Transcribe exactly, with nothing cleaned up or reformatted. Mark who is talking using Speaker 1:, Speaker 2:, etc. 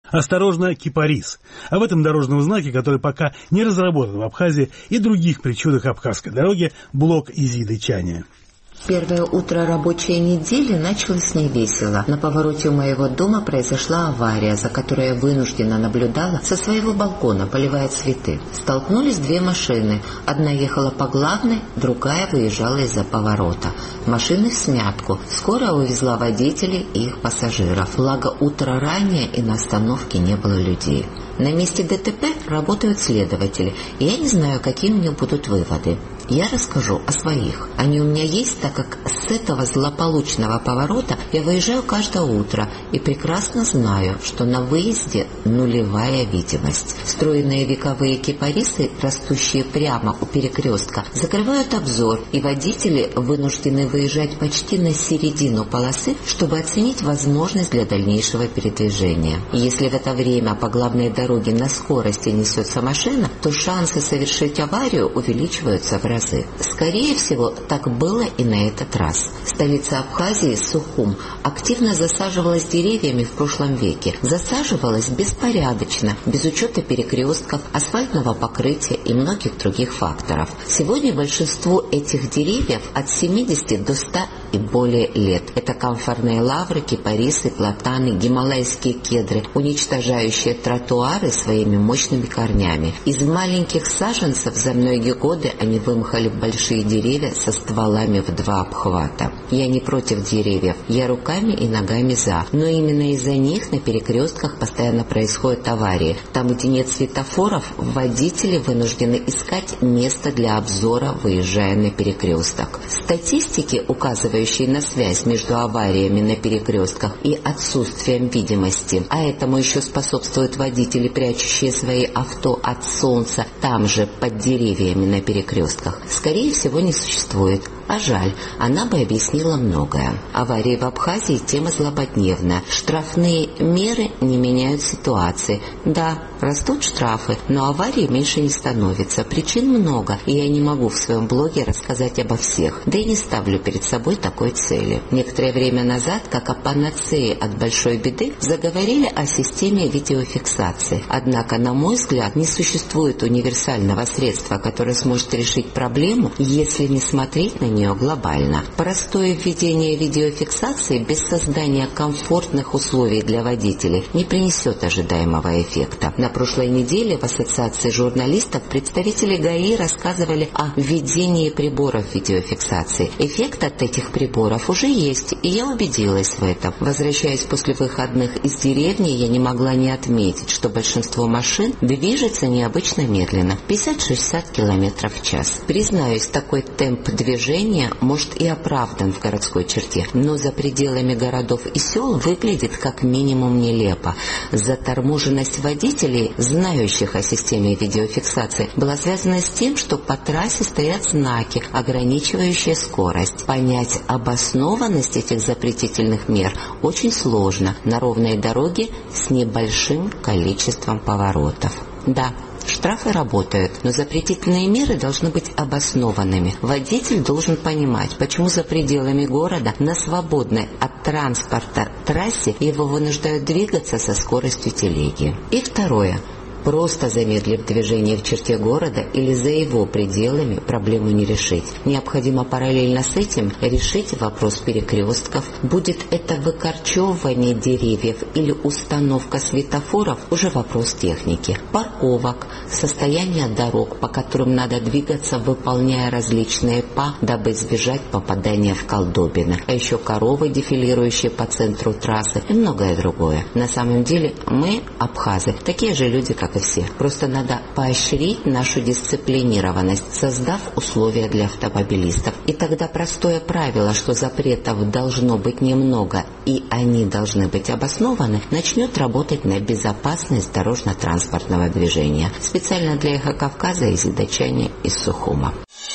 Speaker 1: Осторожно, кипарис. Об этом дорожном знаке, который пока не разработан в Абхазии и других причудах абхазской дороги, блог Изиды Чаня.
Speaker 2: Первое утро рабочей недели началось невесело. На повороте у моего дома произошла авария, за которой я вынуждена наблюдала со своего балкона, поливая цветы. Столкнулись две машины. Одна ехала по главной, другая выезжала из-за поворота. Машины всмятку. Скорая увезла водителей и их пассажиров. Благо, утро ранее и на остановке не было людей. На месте ДТП работают следователи, и я не знаю, какие у меня будут выводы. Я расскажу о своих. Они у меня есть, так как с этого злополучного поворота я выезжаю каждое утро и прекрасно знаю, что на выезде нулевая видимость. Встроенные вековые кипарисы, растущие прямо у перекрестка, закрывают обзор, и водители вынуждены выезжать почти на середину полосы, чтобы оценить возможность для дальнейшего передвижения. И если в это время по главной дороге на скорости несется машина, то шансы совершить аварию увеличиваются в разы. Скорее всего, так было и на этот раз. Столица Абхазии, Сухум, активно засаживалась деревьями в прошлом веке. Засаживалась беспорядочно, без учета перекрестков, асфальтного покрытия и многих других факторов. Сегодня большинству этих деревьев от семидесяти до ста и более лет. Это камфорные лавры, кипарисы, платаны, гималайские кедры, уничтожающие тротуары своими мощными корнями. Из маленьких саженцев за многие годы они вымахали большие деревья со стволами в два обхвата. Я не против деревьев, я руками и ногами за, но именно из-за них на перекрестках постоянно происходят аварии. Там, где нет светофоров, водители вынуждены искать место для обзора, выезжая на перекресток. Статистики, указывающие на связь между авариями на перекрестках и отсутствием видимости, а этому еще способствуют водители, прячущие свои авто от солнца там же, под деревьями на перекрестках, скорее всего, не существует. А жаль, она бы объяснила многое. Аварии в Абхазии – тема злободневная. Штрафные меры не меняют ситуации. Да, растут штрафы, но аварий меньше не становится. Причин много, и я не могу в своем блоге рассказать обо всех. Да и не ставлю перед собой такой цели. Некоторое время назад, как о панацее от большой беды, заговорили о системе видеофиксации. Однако, на мой взгляд, не существует универсального средства, которое сможет решить проблему, если не смотреть на нее глобально. Простое введение видеофиксации без создания комфортных условий для водителей не принесет ожидаемого эффекта. На прошлой неделе в Ассоциации журналистов представители ГАИ рассказывали о введении приборов видеофиксации. Эффект от этих приборов уже есть, и я убедилась в этом. Возвращаясь после выходных из деревни, я не могла не отметить, что большинство машин движется необычно медленно, пятьдесят-шестьдесят километров в час. Признаюсь, такой темп движения может и оправдан в городской черте, но за пределами городов и сел выглядит как минимум нелепо. Заторможенность водителей, знающих о системе видеофиксации, была связана с тем, что по трассе стоят знаки, ограничивающие скорость. Понять обоснованность этих запретительных мер очень сложно на ровной дороге с небольшим количеством поворотов. Да, штрафы работают, но запретительные меры должны быть обоснованными. Водитель должен понимать, почему за пределами города на свободной от транспорта трассе его вынуждают двигаться со скоростью телеги. И второе. Просто замедлив движение в черте города или за его пределами проблему не решить. Необходимо параллельно с этим решить вопрос перекрестков. Будет это выкорчевывание деревьев или установка светофоров, уже вопрос техники. Парковок, состояние дорог, по которым надо двигаться, выполняя различные па, дабы избежать попадания в колдобины. А еще коровы, дефилирующие по центру трассы, и многое другое. На самом деле мы, абхазы, такие же люди, как и все. Просто надо поощрить нашу дисциплинированность, создав условия для автомобилистов. И тогда простое правило, что запретов должно быть немного и они должны быть обоснованы, начнет работать на безопасность дорожно-транспортного движения. Специально для Эхо Кавказа Изида Чаня из Сухума.